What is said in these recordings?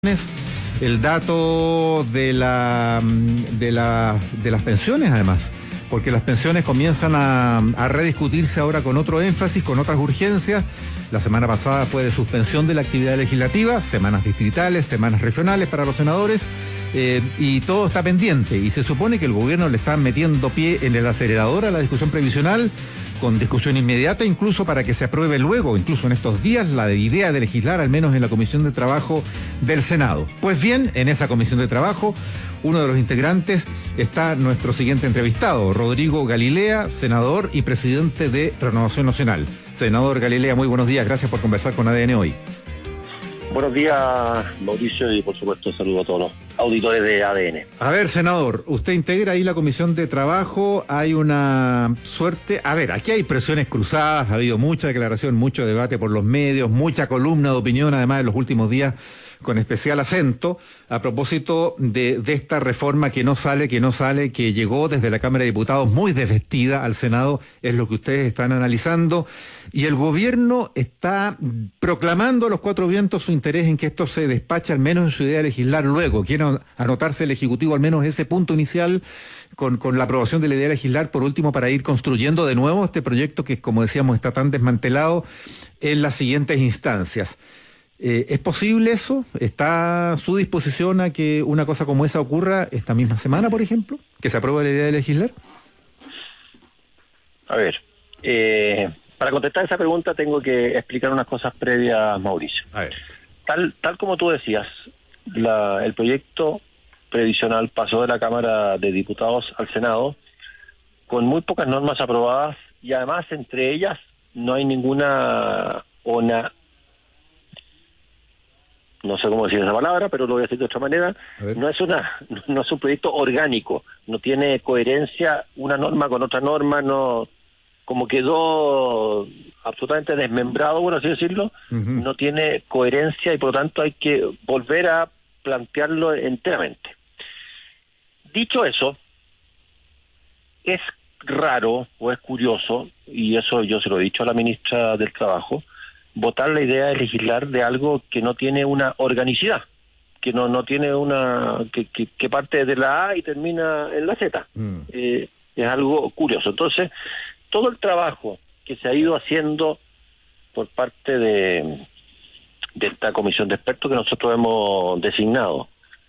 el dato de las pensiones, además, porque las pensiones comienzan a rediscutirse ahora con otro énfasis, con otras urgencias. La semana pasada fue de suspensión de la actividad legislativa, semanas distritales, semanas regionales para los senadores, y todo está pendiente, y se supone que el gobierno le está metiendo pie en el acelerador a la discusión previsional, con discusión inmediata incluso para que se apruebe luego, incluso en estos días, la idea de legislar, al menos en la Comisión de Trabajo del Senado. Pues bien, en esa Comisión de Trabajo, uno de los integrantes está nuestro siguiente entrevistado, Rodrigo Galilea, senador y presidente de Renovación Nacional. Senador Galilea, muy buenos días, gracias por conversar con ADN hoy. Buenos días, Mauricio, y por supuesto saludo a todos los auditores de ADN. A ver, senador, usted integra ahí la Comisión de Trabajo, hay una suerte... A ver, aquí hay presiones cruzadas, ha habido mucha declaración, mucho debate por los medios, mucha columna de opinión, además en los últimos días, con especial acento, a propósito de esta reforma que no sale, que llegó desde la Cámara de Diputados muy desvestida al Senado, es lo que ustedes están analizando, y el gobierno está proclamando a los cuatro vientos su interés en que esto se despache, al menos en su idea de legislar luego. Quiere anotarse el Ejecutivo al menos ese punto inicial con la aprobación de la idea de legislar, por último, para ir construyendo de nuevo este proyecto que, como decíamos, está tan desmantelado en las siguientes instancias. ¿Es posible eso? ¿Está a su disposición a que una cosa como esa ocurra esta misma semana, por ejemplo? ¿Que se apruebe la idea de legislar? A ver, para contestar esa pregunta tengo que explicar unas cosas previas, Mauricio. A ver. Tal como tú decías, el proyecto previsional pasó de la Cámara de Diputados al Senado con muy pocas normas aprobadas y además entre ellas no hay ninguna... no sé cómo decir esa palabra, pero lo voy a decir de otra manera, no es un proyecto orgánico, no tiene coherencia una norma con otra norma, no, como quedó absolutamente desmembrado, por así decirlo, no tiene coherencia y por lo tanto hay que volver a plantearlo enteramente. Dicho eso, es raro o es curioso, y eso yo se lo he dicho a la ministra del Trabajo, votar la idea de legislar de algo que no tiene una organicidad, que no tiene una que parte de la A y termina en la Z. Es algo curioso. Entonces, todo el trabajo que se ha ido haciendo por parte de esta comisión de expertos que nosotros hemos designado,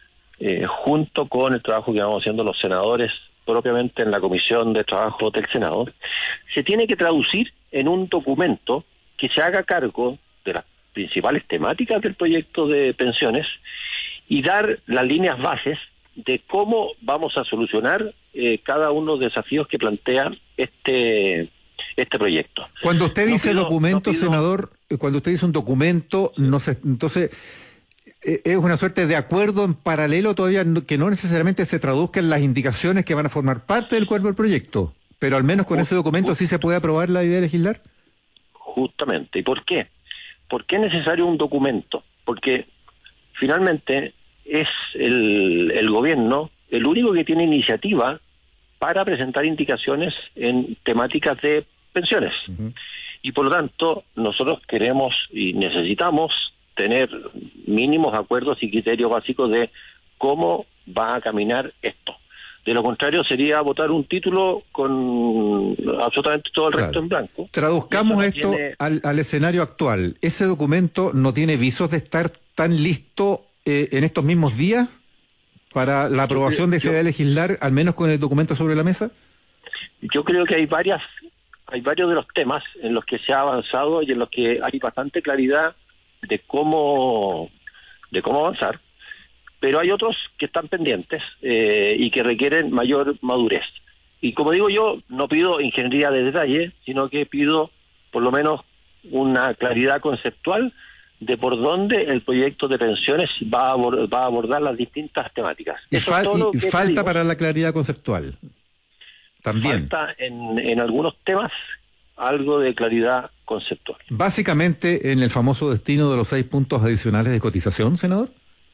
junto con el trabajo que vamos haciendo los senadores propiamente en la Comisión de Trabajo del Senado, se tiene que traducir en un documento que se haga cargo de las principales temáticas del proyecto de pensiones y dar las líneas bases de cómo vamos a solucionar cada uno de los desafíos que plantea este proyecto. Cuando usted dice documento, senador, cuando usted dice un documento, entonces es una suerte de acuerdo en paralelo todavía que no necesariamente se traduzca en las indicaciones que van a formar parte del cuerpo del proyecto, pero al menos con ese documento sí se puede aprobar la idea de legislar. Justamente. ¿Y por qué? ¿Por qué es necesario un documento? Porque finalmente es el gobierno el único que tiene iniciativa para presentar indicaciones en temáticas de pensiones. Y por lo tanto, nosotros queremos y necesitamos tener mínimos acuerdos y criterios básicos de cómo va a caminar esto. De lo contrario sería votar un título con absolutamente todo el resto en blanco. Traduzcamos esto al escenario actual. ¿Ese documento no tiene visos de estar tan listo en estos mismos días para la aprobación de esa idea de legislar, al menos con el documento sobre la mesa? Yo creo que hay varios de los temas en los que se ha avanzado y en los que hay bastante claridad de cómo avanzar. Pero hay otros que están pendientes y que requieren mayor madurez. Y como digo yo, no pido ingeniería de detalle, sino que pido por lo menos una claridad conceptual de por dónde el proyecto de pensiones va a abordar las distintas temáticas. Y falta para la claridad conceptual. También. Falta en algunos temas algo de claridad conceptual. Básicamente en el famoso destino de los 6 puntos adicionales de cotización, senador.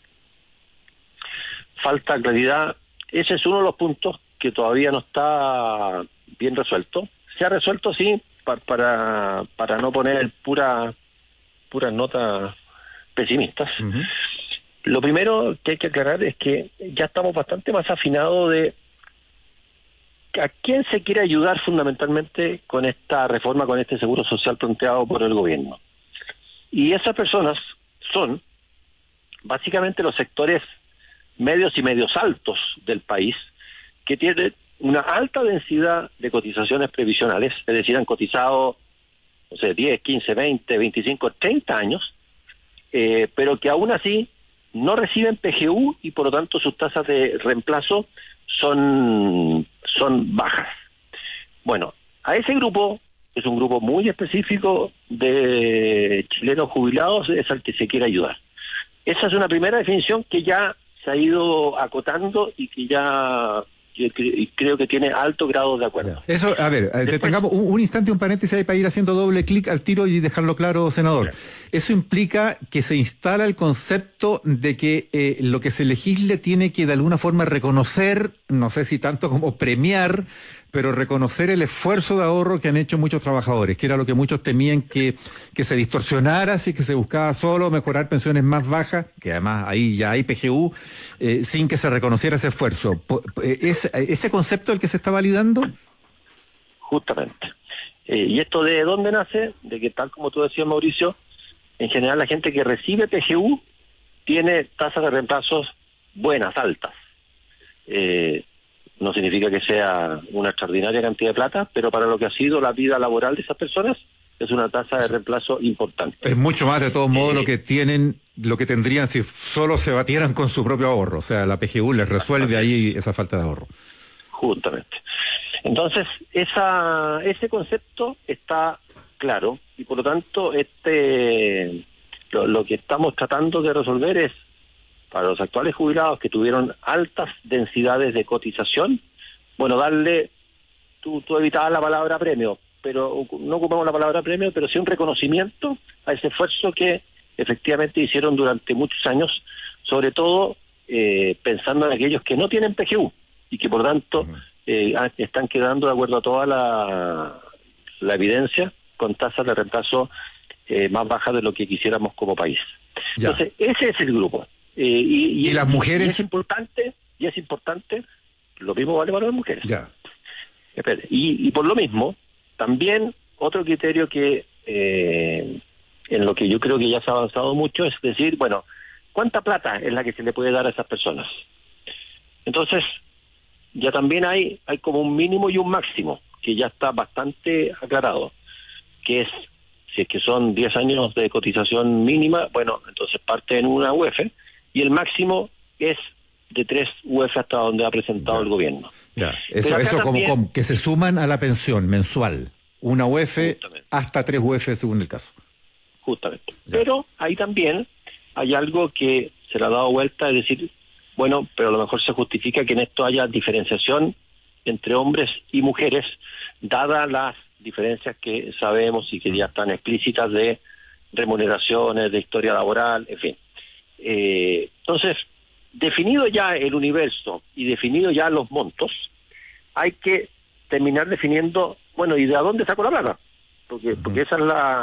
Falta claridad. Ese es uno de los puntos que todavía no está bien resuelto. Se ha resuelto, sí, para no poner puras notas pesimistas. Lo primero que hay que aclarar es que ya estamos bastante más afinados de a quién se quiere ayudar fundamentalmente con esta reforma, con este seguro social planteado por el gobierno. Y esas personas son básicamente los sectores medios y medios altos del país, que tienen una alta densidad de cotizaciones previsionales, es decir, han cotizado, no sé, 10, 15, 20, 25, 30 años, pero que aún así no reciben PGU y por lo tanto sus tasas de reemplazo son bajas. Bueno, a ese grupo, es un grupo muy específico de chilenos jubilados, es al que se quiere ayudar. Esa es una primera definición que ya se ha ido acotando y que ya creo que tiene alto grado de acuerdo. Eso, a ver, detengamos un instante, un paréntesis ahí para ir haciendo doble clic al tiro y dejarlo claro, senador. Eso implica que se instala el concepto de que lo que se legisle tiene que de alguna forma reconocer, no sé si tanto como premiar, pero reconocer el esfuerzo de ahorro que han hecho muchos trabajadores, que era lo que muchos temían que se distorsionara, si que se buscaba solo mejorar pensiones más bajas, que además ahí ya hay PGU, sin que se reconociera ese esfuerzo. ¿Es ese concepto el que se está validando? Justamente. ¿Y esto de dónde nace? De que, tal como tú decías, Mauricio, en general la gente que recibe PGU tiene tasas de reemplazos buenas, altas. No significa que sea una extraordinaria cantidad de plata, pero para lo que ha sido la vida laboral de esas personas es una tasa de reemplazo importante. Es mucho más, de todos modos, lo que tendrían si solo se batieran con su propio ahorro. O sea, la PGU les resuelve ahí esa falta de ahorro. Justamente. Entonces, ese concepto está claro y por lo tanto lo que estamos tratando de resolver es, para los actuales jubilados que tuvieron altas densidades de cotización, bueno, darle, tú evitabas la palabra premio, pero no ocupamos la palabra premio, pero sí un reconocimiento a ese esfuerzo que efectivamente hicieron durante muchos años, sobre todo pensando en aquellos que no tienen PGU y que por tanto están quedando, de acuerdo a toda la evidencia, con tasas de reemplazo más bajas de lo que quisiéramos como país. Ya. Entonces, ese es el grupo. ¿Y las mujeres? Y es importante, lo mismo vale para las mujeres. Ya. Y por lo mismo, también otro criterio que en lo que yo creo que ya se ha avanzado mucho es decir, bueno, ¿cuánta plata es la que se le puede dar a esas personas? Entonces, ya también hay como un mínimo y un máximo, que ya está bastante aclarado, que es, si es que son 10 años de cotización mínima, bueno, entonces parte en una UF, y el máximo es de 3 UF hasta donde ha presentado el gobierno. Ya. Eso también, como que se suman a la pensión mensual, una UF hasta 3 UF según el caso. Justamente. Ya. Pero ahí también hay algo que se le ha dado vuelta, es decir, bueno, pero a lo mejor se justifica que en esto haya diferenciación entre hombres y mujeres, dadas las diferencias que sabemos y que ya están explícitas de remuneraciones, de historia laboral, en fin. Entonces, definido ya el universo y definido ya los montos, hay que terminar definiendo, bueno, ¿y de dónde saco la plata? Porque esa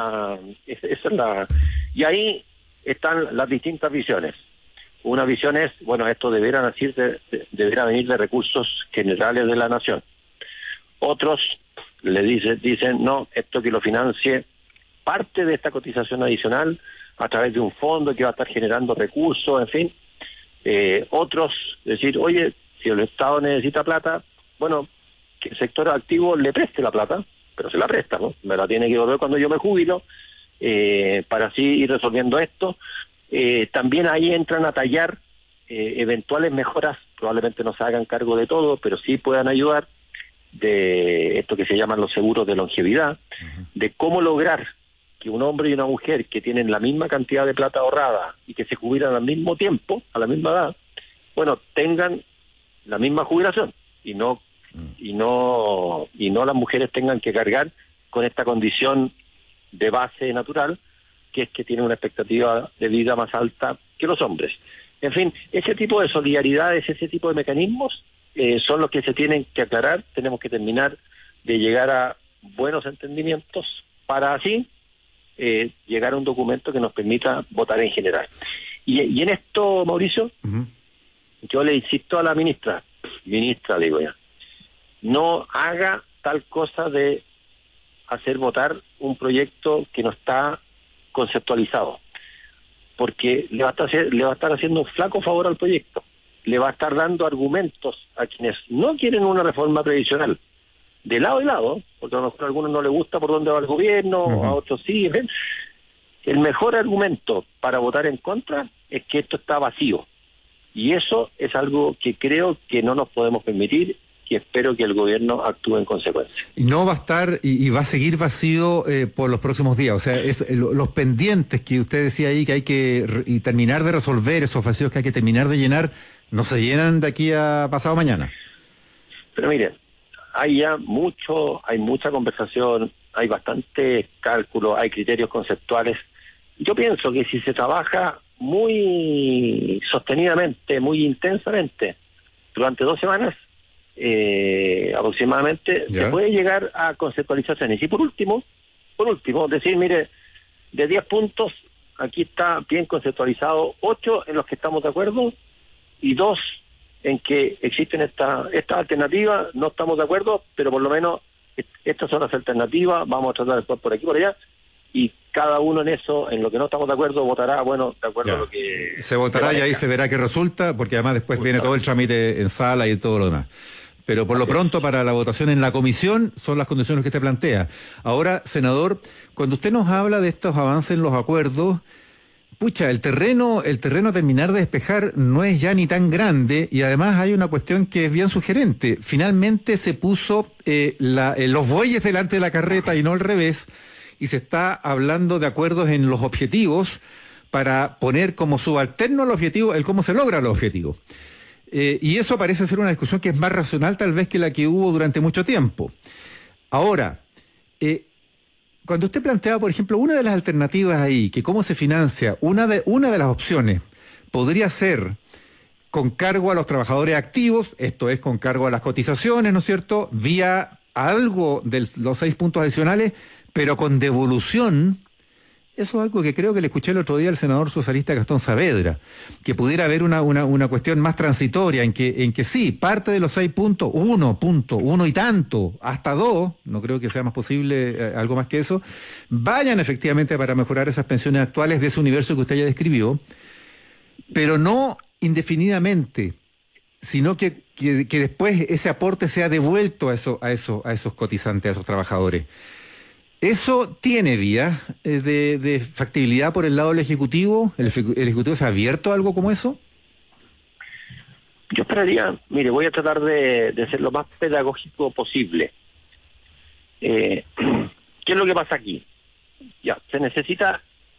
es la... Y ahí están las distintas visiones. Una visión es, bueno, esto deberá venir de recursos generales de la nación. Otros le dicen, no, esto que lo financie parte de esta cotización adicional a través de un fondo que va a estar generando recursos, en fin. Otros decir, oye, si el Estado necesita plata, bueno, que el sector activo le preste la plata, pero se la presta, ¿no? Me la tiene que devolver cuando yo me jubilo, para así ir resolviendo esto. También ahí entran a tallar eventuales mejoras, probablemente no se hagan cargo de todo, pero sí puedan ayudar, de esto que se llaman los seguros de longevidad, de cómo lograr que un hombre y una mujer que tienen la misma cantidad de plata ahorrada y que se jubilan al mismo tiempo, a la misma edad, bueno, tengan la misma jubilación y no las mujeres tengan que cargar con esta condición de base natural, que es que tienen una expectativa de vida más alta que los hombres. En fin, ese tipo de solidaridades, ese tipo de mecanismos son los que se tienen que aclarar. Tenemos que terminar de llegar a buenos entendimientos para así llegar a un documento que nos permita votar en general. Y en esto, Mauricio, yo le insisto a la ministra, le digo ya, no haga tal cosa de hacer votar un proyecto que no está conceptualizado, porque le va a estar haciendo un flaco favor al proyecto, le va a estar dando argumentos a quienes no quieren una reforma previsional, de lado y lado, porque a lo mejor a algunos no les gusta por dónde va el gobierno, a otros sí. ¿Ven? El mejor argumento para votar en contra es que esto está vacío, y eso es algo que creo que no nos podemos permitir, y espero que el gobierno actúe en consecuencia. Y no va a estar y va a seguir vacío por los próximos días. O sea, los pendientes que usted decía ahí que hay que terminar de resolver, esos vacíos que hay que terminar de llenar, no se llenan de aquí a pasado mañana. Pero miren, hay mucha conversación, hay bastante cálculo, hay criterios conceptuales. Yo pienso que si se trabaja muy sostenidamente, muy intensamente, durante 2 semanas, aproximadamente, se puede llegar a conceptualizaciones. Y por último, decir, mire, de 10 puntos, aquí está bien conceptualizado, 8 en los que estamos de acuerdo y 2 en que existen estas alternativas, no estamos de acuerdo, pero por lo menos estas son las alternativas, vamos a tratar después por aquí y por allá, y cada uno en eso, en lo que no estamos de acuerdo, votará, bueno, de acuerdo a lo que... Se votará y ahí se verá qué resulta, porque además después viene todo el trámite en sala y todo lo demás. Pero por lo pronto, para la votación en la comisión, son las condiciones que usted plantea. Ahora, senador, cuando usted nos habla de estos avances en los acuerdos, pucha, el terreno a terminar de despejar no es ya ni tan grande, y además hay una cuestión que es bien sugerente. Finalmente se puso los bueyes delante de la carreta y no al revés, y se está hablando de acuerdos en los objetivos para poner como subalterno al objetivo el cómo se logra los objetivos. Y eso parece ser una discusión que es más racional tal vez que la que hubo durante mucho tiempo. Ahora, cuando usted planteaba, por ejemplo, una de las alternativas ahí, que cómo se financia, una de las opciones podría ser con cargo a los trabajadores activos, esto es con cargo a las cotizaciones, ¿no es cierto?, vía algo de los 6 puntos adicionales, pero con devolución. Eso es algo que creo que le escuché el otro día al senador socialista Gastón Saavedra, que pudiera haber una cuestión más transitoria en que sí, parte de los 6 puntos, 1 y tanto, hasta 2, no creo que sea más posible algo más que eso, vayan efectivamente para mejorar esas pensiones actuales de ese universo que usted ya describió, pero no indefinidamente, sino que después ese aporte sea devuelto a esos cotizantes, a esos trabajadores. ¿Eso tiene vía de factibilidad por el lado del Ejecutivo? ¿El Ejecutivo se ha abierto a algo como eso? Yo esperaría, mire, voy a tratar de ser lo más pedagógico posible. ¿Qué es lo que pasa aquí? Ya, se necesita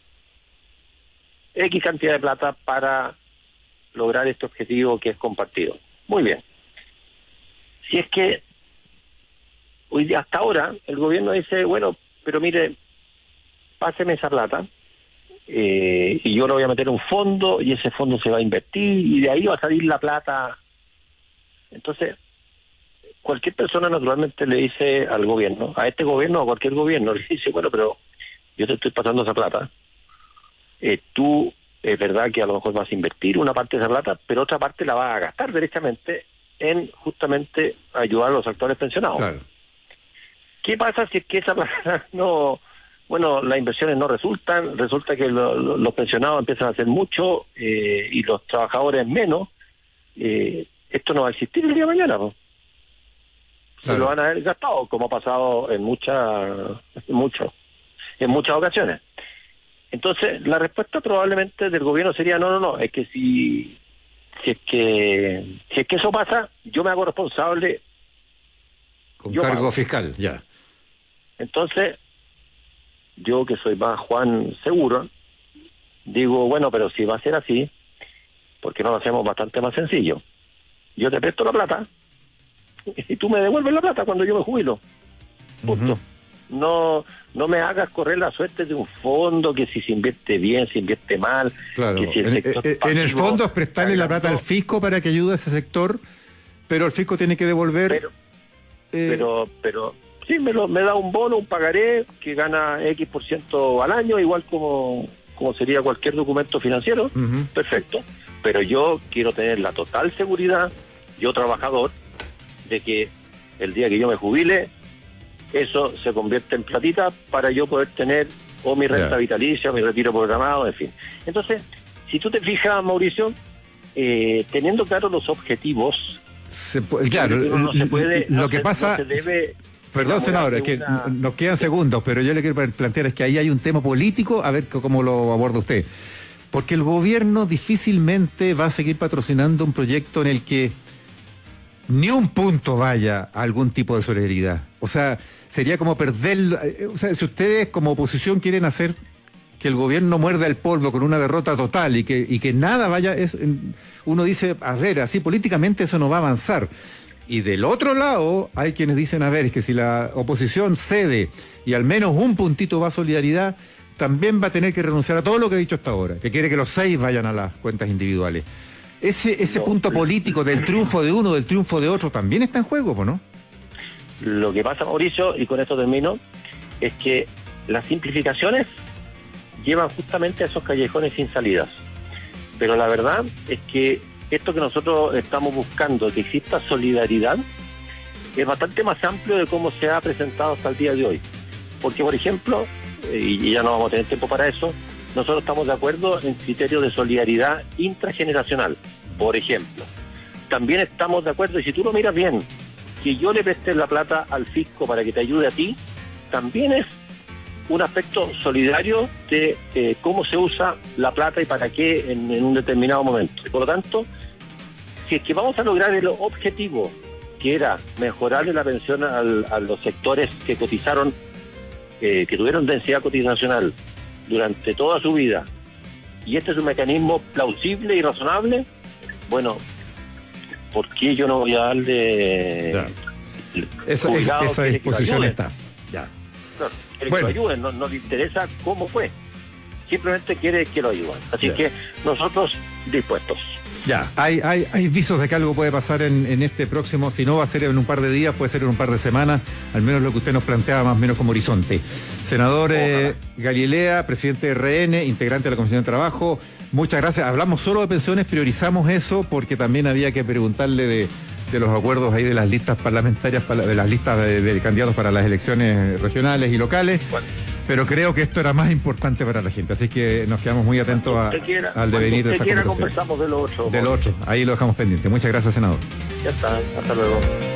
X cantidad de plata para lograr este objetivo que es compartido. Muy bien. Si es que hoy día, hasta ahora, el gobierno dice, bueno, pero mire, páseme esa plata y yo lo voy a meter en un fondo y ese fondo se va a invertir y de ahí va a salir la plata. Entonces, cualquier persona naturalmente le dice al gobierno, a este gobierno o a cualquier gobierno, le dice, bueno, pero yo te estoy pasando esa plata. Tú, es verdad que a lo mejor vas a invertir una parte de esa plata, pero otra parte la vas a gastar derechamente en justamente ayudar a los actuales pensionados. Claro. ¿Qué pasa si es que esa plata no, bueno, las inversiones no resulta que los pensionados empiezan a hacer mucho y los trabajadores menos? Esto no va a existir el día de mañana, ¿no? Claro. Se lo van a haber gastado, como ha pasado en muchas ocasiones. Entonces, la respuesta probablemente del gobierno sería no, es que si es que eso pasa, yo me hago responsable con cargo fiscal, ya. Entonces, yo que soy más Juan seguro, digo, bueno, pero si va a ser así, ¿por qué no lo hacemos bastante más sencillo? Yo te presto la plata y tú me devuelves la plata cuando yo me jubilo. Punto. No me hagas correr la suerte de un fondo que si se invierte bien, se invierte mal. Claro. Que si el sector pasivo, en el fondo es prestarle la plata al fisco para que ayude a ese sector, pero el fisco tiene que devolver. Pero sí, me da un bono, un pagaré que gana X% al año, igual como como sería cualquier documento financiero, perfecto. Pero yo quiero tener la total seguridad, yo trabajador, de que el día que yo me jubile, eso se convierte en platita para yo poder tener o mi renta vitalicia, o mi retiro programado, en fin. Entonces, si tú te fijas, Mauricio, teniendo claro los objetivos, claro, no se puede, lo que pasa, perdón, senador, es que nos quedan segundos, pero yo le quiero plantear es que ahí hay un tema político, a ver cómo lo aborda usted. Porque el gobierno difícilmente va a seguir patrocinando un proyecto en el que ni un punto vaya a algún tipo de solidaridad. O sea, sería como perder... O sea, si ustedes como oposición quieren hacer que el gobierno muerda el polvo con una derrota total y que nada vaya... uno dice, a ver, así políticamente eso no va a avanzar. Y del otro lado hay quienes dicen, a ver, es que si la oposición cede y al menos un puntito va a solidaridad, también va a tener que renunciar a todo lo que ha dicho hasta ahora, que quiere que los 6 vayan a las cuentas individuales. Ese punto político del triunfo de uno, del triunfo de otro, también está en juego, ¿no? Lo que pasa, Mauricio, y con esto termino, es que las simplificaciones llevan justamente a esos callejones sin salidas. Pero la verdad es que esto que nosotros estamos buscando, que exista solidaridad, es bastante más amplio de cómo se ha presentado hasta el día de hoy. Porque, por ejemplo, y ya no vamos a tener tiempo para eso, nosotros estamos de acuerdo en criterios de solidaridad intrageneracional, por ejemplo. También estamos de acuerdo, y si tú lo miras bien, que yo le preste la plata al fisco para que te ayude a ti, también es un aspecto solidario de cómo se usa la plata y para qué en un determinado momento. Y por lo tanto, si es que vamos a lograr el objetivo, que era mejorarle la pensión a los sectores que cotizaron, que tuvieron densidad cotizacional durante toda su vida, y este es un mecanismo plausible y razonable, bueno, ¿por qué yo no voy a darle... Esa disposición está. Ya. Claro, quiere que lo ayuden, no le interesa cómo fue, simplemente quiere que lo ayuden. Así que nosotros dispuestos. Ya, hay visos de que algo puede pasar en este próximo, si no va a ser en un par de días, puede ser en un par de semanas, al menos lo que usted nos planteaba más o menos como horizonte. Senador Galilea, presidente de RN, integrante de la Comisión de Trabajo, muchas gracias. Hablamos solo de pensiones, priorizamos eso porque también había que preguntarle de los acuerdos ahí de las listas parlamentarias, de las listas de candidatos para las elecciones regionales y locales. Bueno. Pero creo que esto era más importante para la gente, así que nos quedamos muy atentos al devenir de esa conversación. Conversamos de lo otro. Ahí lo dejamos pendiente. Muchas gracias, senador. Ya está, hasta luego.